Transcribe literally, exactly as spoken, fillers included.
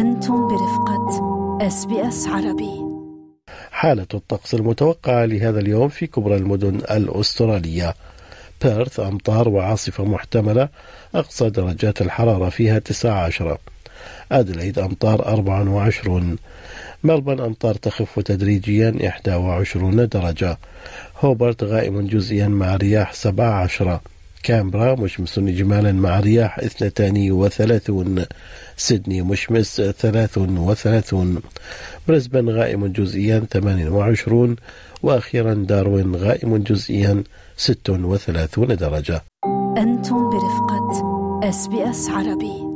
أنتم برفقة إس بي إس عربي. حالة الطقس المتوقعة لهذا اليوم في كبرى المدن الأسترالية: بيرث أمطار وعاصفة محتملة، أقصى درجات الحرارة فيها تسعة عشر. أديلايد أمطار أربعة وعشرون. ملبورن أمطار تخف تدريجيا إحدى وعشرين درجة. هوبرت غائم جزئيا مع رياح سبعة عشر. كامبرا مشمس إجمالا مع رياح اثنتان وثلاثون. سيدني مشمس ثلاث وثلاثون. بريسبن غائم جزئيا ثمان وعشرون. وأخيرا داروين غائم جزئيا ست وثلاثون درجة. أنتم برفقة إس بي إس عربي.